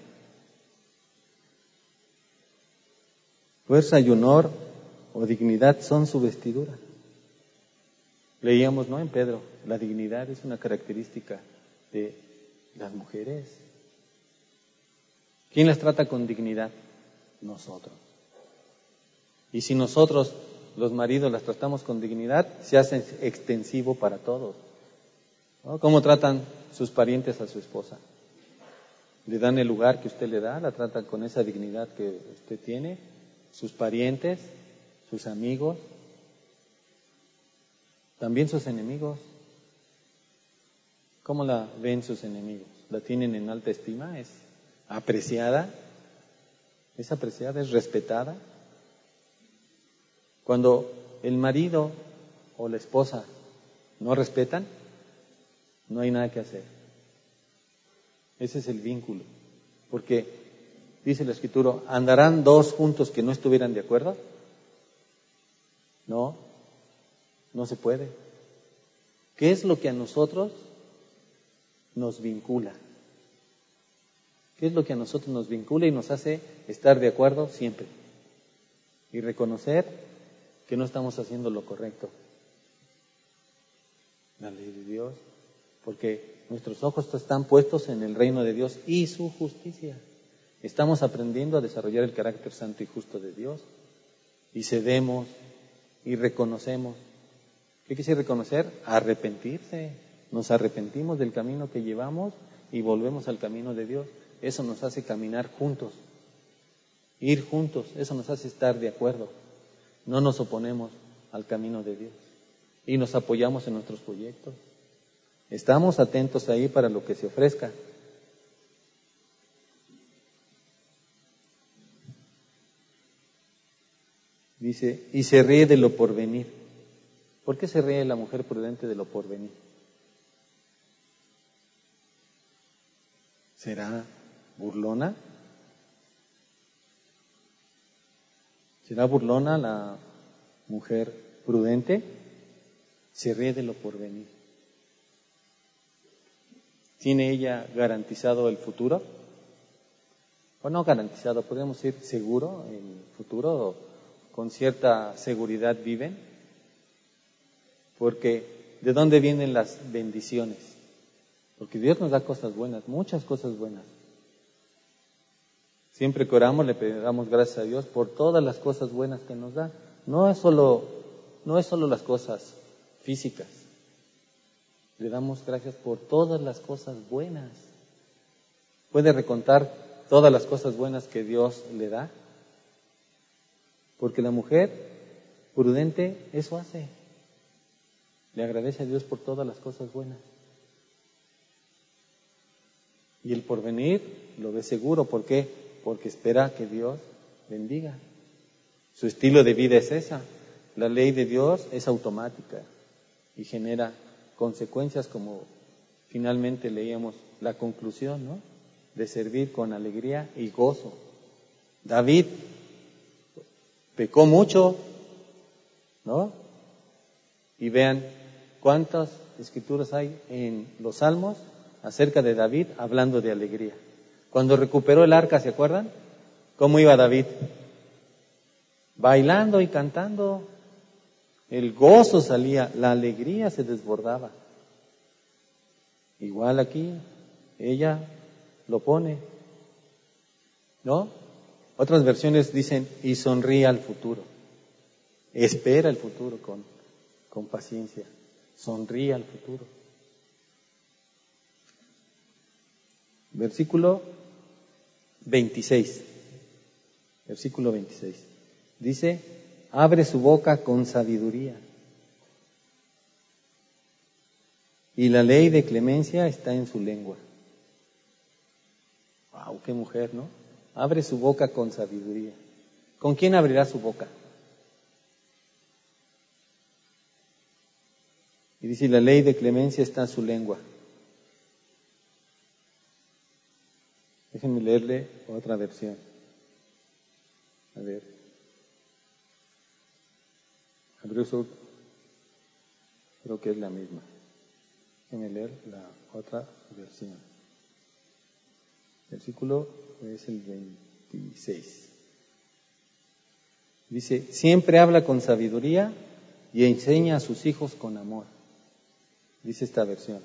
Fuerza y honor o dignidad son su vestidura. Leíamos, ¿no?, en Pedro, la dignidad es una característica de las mujeres. ¿Quién las trata con dignidad? Nosotros. Y si nosotros, los maridos, las tratamos con dignidad, se hace extensivo para todos, ¿no? ¿Cómo tratan sus parientes a su esposa? Le dan el lugar que usted le da, la tratan con esa dignidad que usted tiene, sus parientes, sus amigos, también sus enemigos. ¿Cómo la ven sus enemigos? ¿La tienen en alta estima? ¿Es apreciada? ¿Es apreciada? ¿Es respetada? Cuando el marido o la esposa no respetan, no hay nada que hacer. Ese es el vínculo. Porque dice la Escritura, ¿andarán dos juntos que no estuvieran de acuerdo? No se puede. ¿Qué es lo que a nosotros nos vincula? ¿Qué es lo que a nosotros nos vincula y nos hace estar de acuerdo siempre? Y reconocer que no estamos haciendo lo correcto. La ley de Dios. Porque nuestros ojos están puestos en el reino de Dios y su justicia. Estamos aprendiendo a desarrollar el carácter santo y justo de Dios. Y cedemos y reconocemos. ¿Qué quiere decir reconocer? Arrepentirse. Nos arrepentimos del camino que llevamos y volvemos al camino de Dios. Eso nos hace caminar juntos. Ir juntos. Eso nos hace estar de acuerdo. No nos oponemos al camino de Dios. Y nos apoyamos en nuestros proyectos. Estamos atentos ahí para lo que se ofrezca. Dice, y se ríe de lo porvenir. ¿Por qué se ríe la mujer prudente de lo porvenir? ¿Será burlona? ¿Será burlona la mujer prudente? Se ríe de lo porvenir. ¿Tiene ella garantizado el futuro? O no garantizado, podemos decir seguro el futuro, con cierta seguridad viven. Porque ¿de dónde vienen las bendiciones? Porque Dios nos da cosas buenas, muchas cosas buenas. Siempre que oramos le pedimos gracias a Dios por todas las cosas buenas que nos da. No es solo las cosas físicas. Le damos gracias por todas las cosas buenas. ¿Puede recontar todas las cosas buenas que Dios le da? Porque la mujer prudente eso hace. Le agradece a Dios por todas las cosas buenas. Y el porvenir lo ve seguro. ¿Por qué? Porque espera que Dios bendiga. Su estilo de vida es esa. La ley de Dios es automática y genera consecuencias, como finalmente leíamos la conclusión, ¿no? De servir con alegría y gozo. David pecó mucho, ¿no? Y vean cuántas escrituras hay en los Salmos acerca de David hablando de alegría. Cuando recuperó el arca, ¿se acuerdan? ¿Cómo iba David? Bailando y cantando. El gozo salía, la alegría se desbordaba. Igual aquí, ella lo pone, ¿no? Otras versiones dicen, y sonríe al futuro. Espera el futuro con paciencia. Sonríe al futuro. Versículo 26. Versículo 26. Dice, abre su boca con sabiduría. Y la ley de clemencia está en su lengua. ¡Wow! ¡Qué mujer!, ¿no? Abre su boca con sabiduría. ¿Con quién abrirá su boca? Y dice, la ley de clemencia está en su lengua. Déjenme leerle otra versión. A ver. Hebreos, creo que es la misma. Déjenme leer la otra versión. Versículo es el 26. Dice, siempre habla con sabiduría y enseña a sus hijos con amor. Dice esta versión.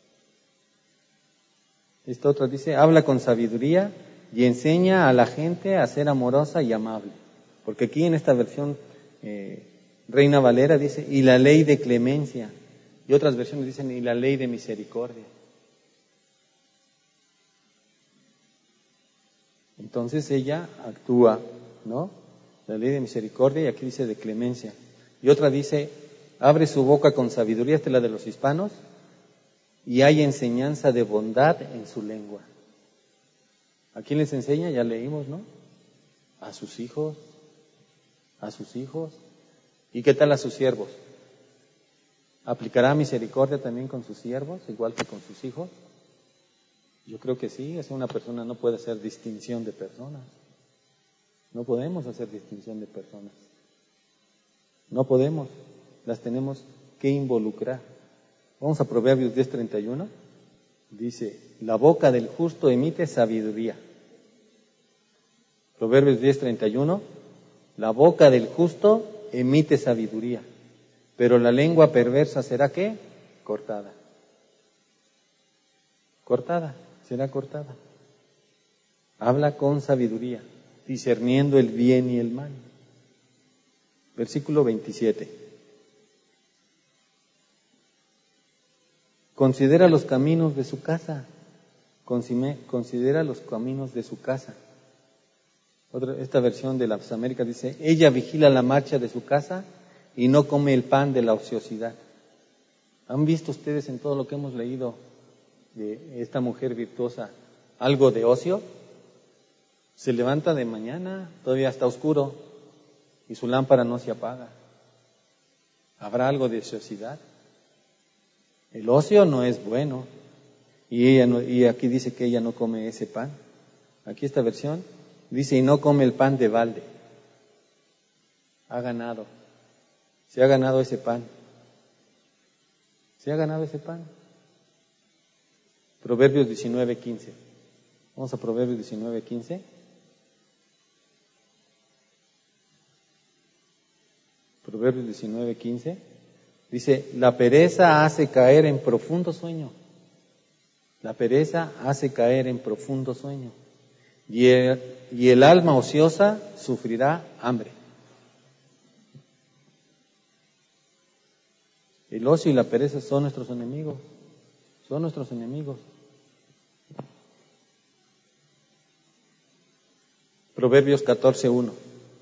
Esta otra dice, habla con sabiduría y enseña a la gente a ser amorosa y amable. Porque aquí en esta versión Reina Valera dice, y la ley de clemencia. Y otras versiones dicen, y la ley de misericordia. Entonces ella actúa, ¿no? La ley de misericordia, y aquí dice de clemencia. Y otra dice, abre su boca con sabiduría, esta es la de los hispanos, y hay enseñanza de bondad en su lengua. ¿A quién les enseña? Ya leímos, ¿no? A sus hijos. A sus hijos. ¿Y qué tal a sus siervos? ¿Aplicará misericordia también con sus siervos, igual que con sus hijos? Yo creo que sí. Es una persona, no puede hacer distinción de personas. No podemos hacer distinción de personas. No podemos. Las tenemos que involucrar. Vamos a Proverbios 10:31. Dice, la boca del justo emite sabiduría. Proverbios 10:31. La boca del justo emite sabiduría, pero la lengua perversa será ¿qué? Cortada. Cortada, será cortada. Habla con sabiduría, discerniendo el bien y el mal. Versículo 27. Considera los caminos de su casa. Considera los caminos de su casa. Esta versión de las Américas dice, ella vigila la marcha de su casa y no come el pan de la ociosidad. ¿Han visto ustedes en todo lo que hemos leído de esta mujer virtuosa algo de ocio? Se levanta de mañana, todavía está oscuro, y su lámpara no se apaga. ¿Habrá algo de ociosidad? El ocio no es bueno. Y aquí dice que ella no come ese pan. Aquí esta versión dice, y no come el pan de balde. Se ha ganado ese pan. Se ha ganado ese pan. Proverbios 19:15. Vamos a Proverbios 19:15. Proverbios 19:15. Dice, la pereza hace caer en profundo sueño. La pereza hace caer en profundo sueño. Y el alma ociosa sufrirá hambre. El ocio y la pereza son nuestros enemigos. Son nuestros enemigos. Proverbios 14:1.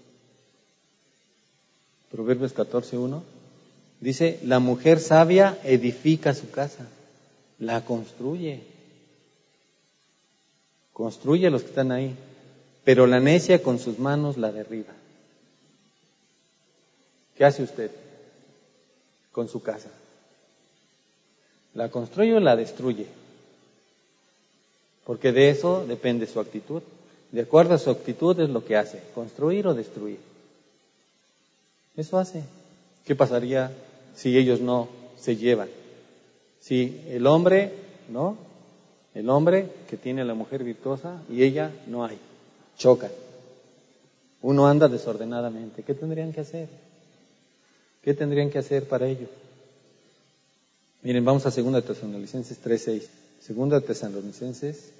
Proverbios 14:1. Dice, la mujer sabia edifica su casa, la construye. Construye a los que están ahí, pero la necia con sus manos la derriba. ¿Qué hace usted con su casa? ¿La construye o la destruye? Porque de eso depende su actitud. De acuerdo a su actitud es lo que hace, construir o destruir. Eso hace. ¿Qué pasaría si ellos no se llevan? Si el hombre, ¿no? El hombre que tiene a la mujer virtuosa y ella no hay. Chocan. Uno anda desordenadamente. ¿Qué tendrían que hacer? ¿Qué tendrían que hacer para ello? Miren, vamos a 2 Tesalonicenses 3:6. 2 Tesalonicenses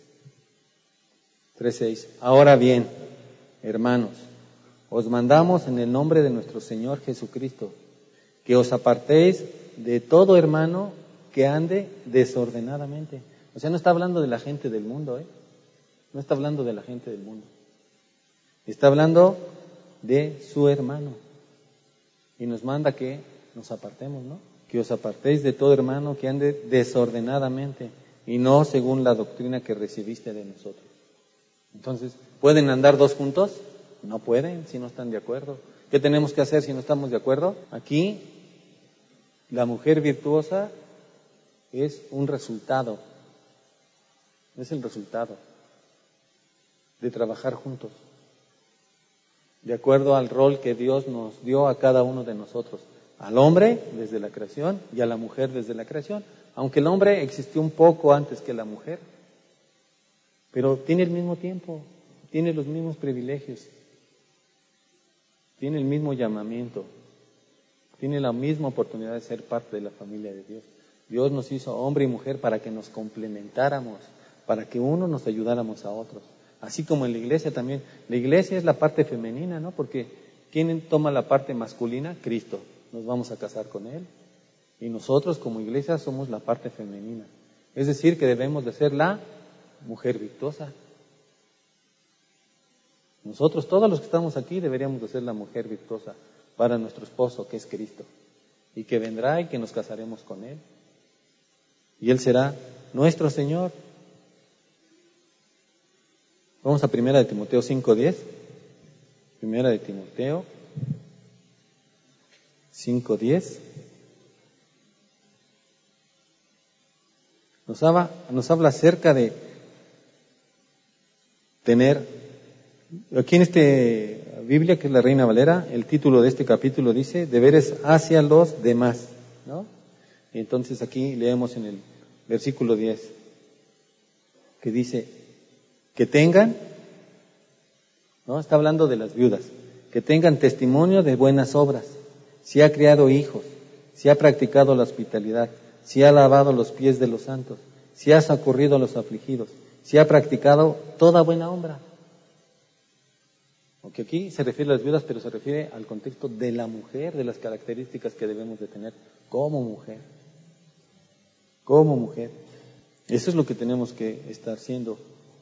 3:6. Ahora bien, hermanos, os mandamos en el nombre de nuestro Señor Jesucristo, que os apartéis de todo hermano que ande desordenadamente. O sea, no está hablando de la gente del mundo, No está hablando de la gente del mundo. Está hablando de su hermano. Y nos manda que nos apartemos, ¿no? Que os apartéis de todo hermano que ande desordenadamente y no según la doctrina que recibiste de nosotros. Entonces, ¿pueden andar dos juntos? No pueden si no están de acuerdo. ¿Qué tenemos que hacer si no estamos de acuerdo? Aquí, la mujer virtuosa es un resultado. Es el resultado de trabajar juntos, de acuerdo al rol que Dios nos dio a cada uno de nosotros. Al hombre desde la creación y a la mujer desde la creación. Aunque el hombre existió un poco antes que la mujer, pero tiene el mismo tiempo, tiene los mismos privilegios, tiene el mismo llamamiento, tiene la misma oportunidad de ser parte de la familia de Dios. Dios nos hizo hombre y mujer para que nos complementáramos, para que uno nos ayudáramos a otros. Así como en la iglesia también. La iglesia es la parte femenina, ¿no? Porque ¿quién toma la parte masculina? Cristo. Nos vamos a casar con Él. Y nosotros como iglesia somos la parte femenina. Es decir, que debemos de ser la mujer virtuosa. Nosotros, todos los que estamos aquí, deberíamos de ser la mujer virtuosa para nuestro esposo, que es Cristo. Y que vendrá y que nos casaremos con Él. Y Él será nuestro Señor. Vamos a 1 Timoteo 5:10. 1 Timoteo 5:10. Nos habla acerca de tener, aquí en esta Biblia, que es la Reina Valera, el título de este capítulo dice, deberes hacia los demás, ¿no? Y entonces aquí leemos en el versículo 10, que dice, que tengan, ¿no? Está hablando de las viudas, que tengan testimonio de buenas obras, si ha criado hijos, si ha practicado la hospitalidad, si ha lavado los pies de los santos, si ha socorrido a los afligidos, si ha practicado toda buena obra. Aunque aquí se refiere a las viudas, pero se refiere al contexto de la mujer, de las características que debemos de tener como mujer. Como mujer. Eso es lo que tenemos que estar siendo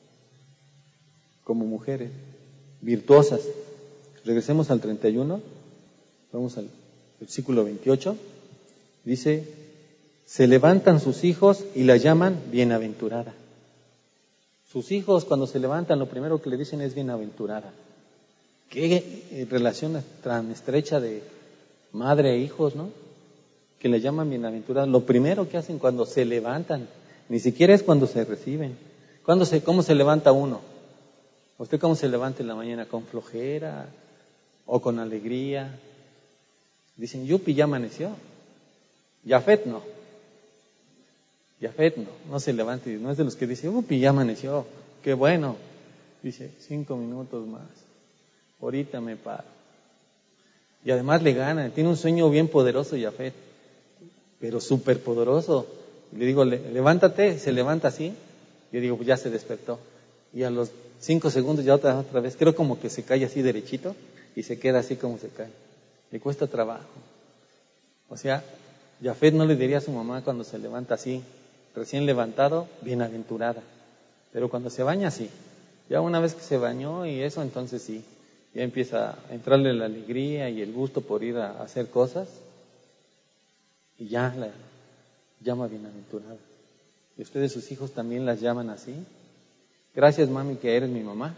como mujeres virtuosas. Regresemos al 31, vamos al versículo 28. Dice, Se levantan sus hijos y la llaman bienaventurada. Sus hijos cuando se levantan lo primero que le dicen es bienaventurada. Qué relación tan estrecha de madre e hijos, ¿no? Que le llaman bienaventurada. Lo primero que hacen cuando se levantan, ni siquiera es cuando se reciben. ¿Cómo se levanta uno? ¿Usted cómo se levanta en la mañana? ¿Con flojera o con alegría? Dicen, Yupi ya amaneció. Yafet no. Yafet no se levanta, no es de los que dice, Yupi ya amaneció, qué bueno. Dice, 5 minutos más, ahorita me paro. Y además le gana, tiene un sueño bien poderoso Yafet, pero súper poderoso. Le digo, levántate, se levanta así. Yo digo, pues ya se despertó. Y a los 5 segundos ya otra vez, creo como que se cae así derechito y se queda así como se cae. Le cuesta trabajo. O sea, Yafet no le diría a su mamá cuando se levanta así, recién levantado, bienaventurada. Pero cuando se baña, sí. Ya una vez que se bañó y eso, entonces sí. Ya empieza a entrarle la alegría y el gusto por ir a hacer cosas. Y ya la llama bienaventurada. ¿Y ustedes, sus hijos, también las llaman así? Gracias, mami, que eres mi mamá.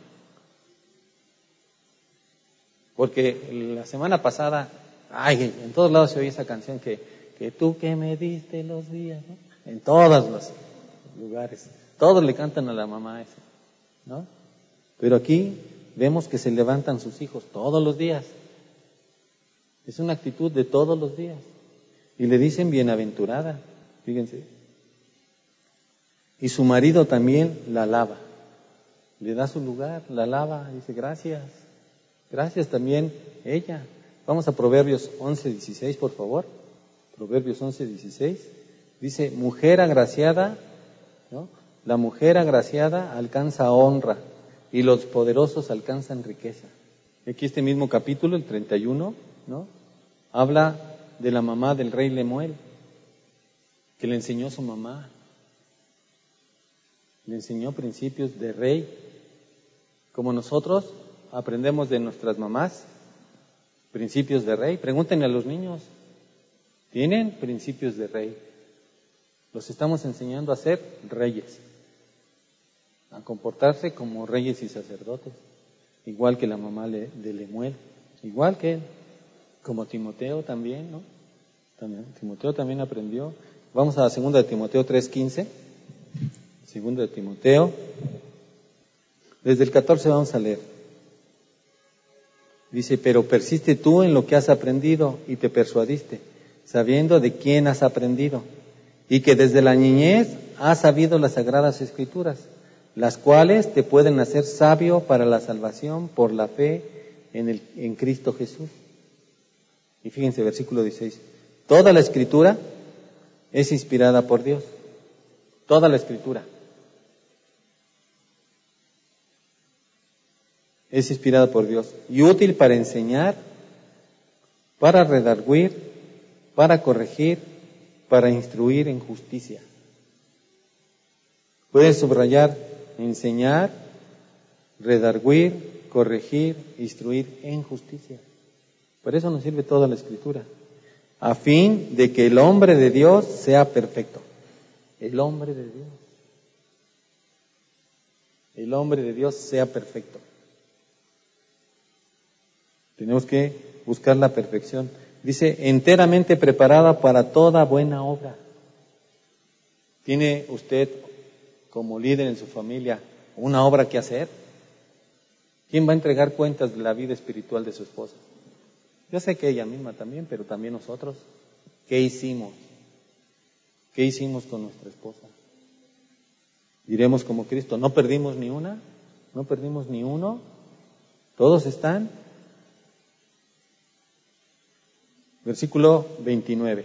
Porque la semana pasada, en todos lados se oye esa canción que tú que me diste los días, ¿no? En todos los lugares. Todos le cantan a la mamá eso, ¿no? Pero aquí vemos que se levantan sus hijos todos los días. Es una actitud de todos los días. Y le dicen bienaventurada, fíjense. Y su marido también la alaba. Le da su lugar, la alaba, dice gracias. Gracias también ella. Vamos a Proverbios 11:16, por favor. Proverbios 11:16. Dice, mujer agraciada, ¿no? La mujer agraciada alcanza honra y los poderosos alcanzan riqueza. Aquí este mismo capítulo, el 31, ¿no? Habla de la mamá del rey Lemuel, que le enseñó a su mamá. Le enseñó principios de rey. Como nosotros aprendemos de nuestras mamás principios de rey. Pregúntenle a los niños. ¿Tienen principios de rey? Los estamos enseñando a ser reyes, a comportarse como reyes y sacerdotes, igual que la mamá de Lemuel, igual que él, como Timoteo también, ¿no? Timoteo también aprendió. Vamos a 2 de Timoteo 3:15. 2 de Timoteo, desde el 14 vamos a leer. Dice, pero persiste tú en lo que has aprendido y te persuadiste, sabiendo de quién has aprendido, y que desde la niñez has sabido las sagradas escrituras, las cuales te pueden hacer sabio para la salvación por la fe en Cristo Jesús. Y fíjense, versículo 16, toda la escritura es inspirada por Dios, toda la escritura es inspirada por Dios y útil para enseñar, para redarguir, para corregir, para instruir en justicia. Pueden subrayar, enseñar, redarguir, corregir, instruir en justicia. Por eso nos sirve toda la escritura, a fin de que el hombre de Dios sea perfecto. El hombre de Dios. El hombre de Dios sea perfecto. Tenemos que buscar la perfección. Dice, enteramente preparada para toda buena obra. ¿Tiene usted, como líder en su familia, una obra que hacer? ¿Quién va a entregar cuentas de la vida espiritual de su esposa? Yo sé que ella misma también, pero también nosotros. ¿Qué hicimos? ¿Qué hicimos con nuestra esposa? Diremos como Cristo, ¿no perdimos ni una? ¿No perdimos ni uno? ¿Todos están? Versículo 29.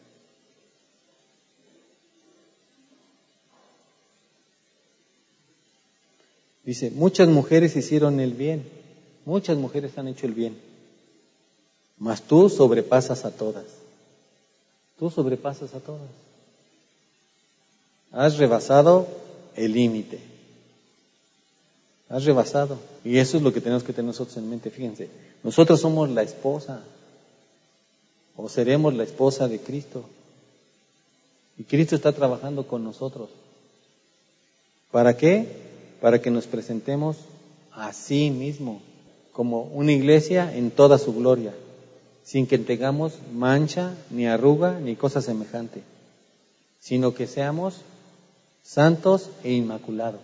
Dice, muchas mujeres hicieron el bien, muchas mujeres han hecho el bien, mas tú sobrepasas a todas. Tú sobrepasas a todas. Has rebasado el límite. Has rebasado. Y eso es lo que tenemos que tener nosotros en mente. Fíjense, nosotros somos la esposa, o seremos la esposa de Cristo. Y Cristo está trabajando con nosotros. ¿Para qué? Para que nos presentemos a sí mismo, como una iglesia en toda su gloria, sin que tengamos mancha, ni arruga, ni cosa semejante, sino que seamos santos e inmaculados.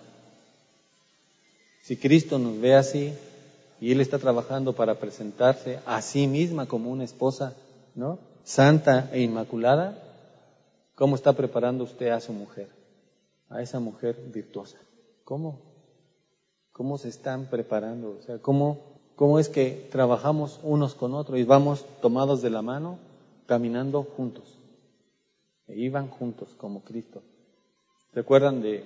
Si Cristo nos ve así, y Él está trabajando para presentarse a sí misma como una esposa, ¿no?, santa e inmaculada, ¿cómo está preparando usted a su mujer? A esa mujer virtuosa. ¿Cómo? ¿Cómo se están preparando? O sea, ¿cómo es que trabajamos unos con otros y vamos tomados de la mano, caminando juntos? E iban juntos como Cristo. ¿Recuerdan de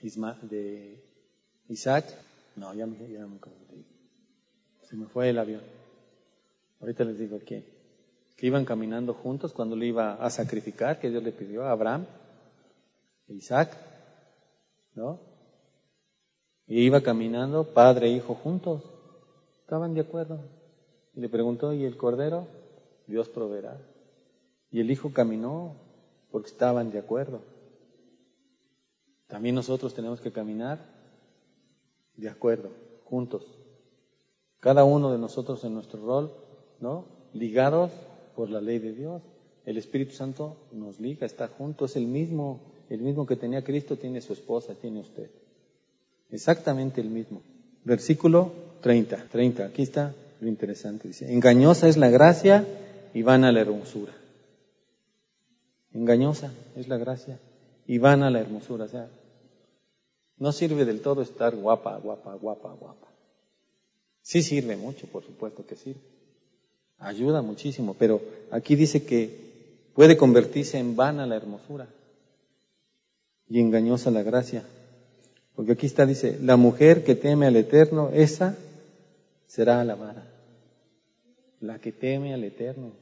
Isaac? No, ya me confundí. Se me fue el avión. Ahorita les digo quién. Que iban caminando juntos cuando le iba a sacrificar, que Dios le pidió a Abraham, a Isaac, ¿no? Y iba caminando padre e hijo juntos. Estaban de acuerdo. Y le preguntó, ¿y el cordero? Dios proveerá. Y el hijo caminó porque estaban de acuerdo. También nosotros tenemos que caminar de acuerdo, juntos. Cada uno de nosotros en nuestro rol, ¿no?, ligados por la ley de Dios. El Espíritu Santo nos liga, está junto, es el mismo que tenía Cristo, tiene su esposa, tiene usted. Exactamente el mismo. Versículo 30, aquí está lo interesante. Dice, engañosa es la gracia y vana la hermosura. Engañosa es la gracia y vana la hermosura. O sea, no sirve del todo estar guapa. Sí sirve mucho, por supuesto que sirve. Ayuda muchísimo, pero aquí dice que puede convertirse en vana la hermosura y engañosa la gracia. Porque aquí está, dice, la mujer que teme al Eterno, esa será alabada. La que teme al Eterno.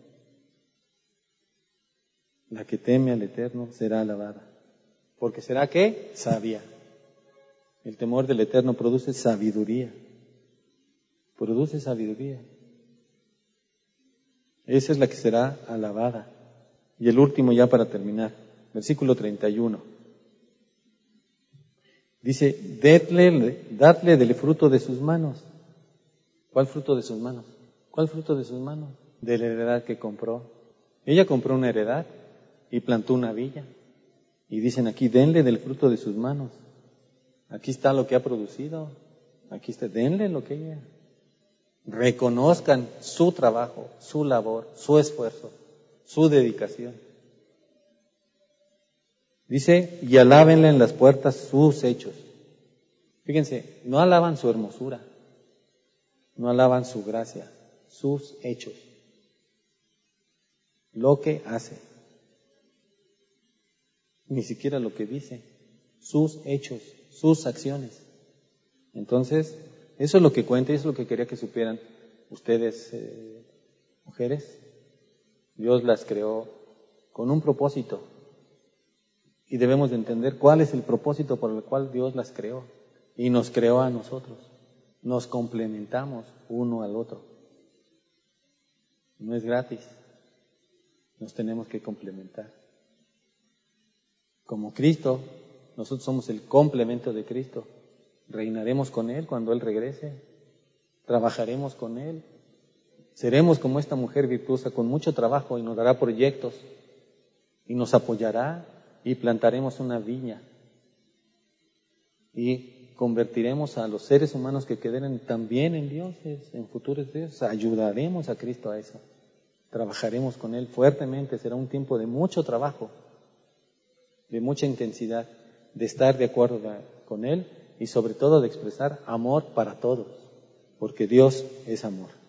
La que teme al Eterno será alabada. Porque será, ¿qué? Sabia. El temor del Eterno produce sabiduría. Produce sabiduría. Esa es la que será alabada. Y el último ya para terminar. Versículo 31. Dice, dadle del fruto de sus manos. ¿Cuál fruto de sus manos? ¿Cuál fruto de sus manos? De la heredad que compró. Ella compró una heredad y plantó una viña. Y dicen aquí, denle del fruto de sus manos. Aquí está lo que ha producido. Aquí está, denle lo que ella. Reconozcan su trabajo, su labor, su esfuerzo, su dedicación. Dice, y alábenle en las puertas sus hechos. Fíjense, no alaban su hermosura, no alaban su gracia, sus hechos. Lo que hace. Ni siquiera lo que dice, sus hechos, sus acciones. Entonces, eso es lo que cuenta y eso es lo que quería que supieran ustedes, mujeres. Dios las creó con un propósito. Y debemos de entender cuál es el propósito por el cual Dios las creó. Y nos creó a nosotros. Nos complementamos uno al otro. No es gratis. Nos tenemos que complementar. Como Cristo, nosotros somos el complemento de Cristo. Reinaremos con Él cuando Él regrese. Trabajaremos con Él. Seremos como esta mujer virtuosa con mucho trabajo y nos dará proyectos. Y nos apoyará. Y plantaremos una viña y convertiremos a los seres humanos que queden también en dioses, en futuros dioses. Ayudaremos a Cristo a eso. Trabajaremos con Él fuertemente. Será un tiempo de mucho trabajo, de mucha intensidad, de estar de acuerdo con Él y sobre todo de expresar amor para todos, porque Dios es amor.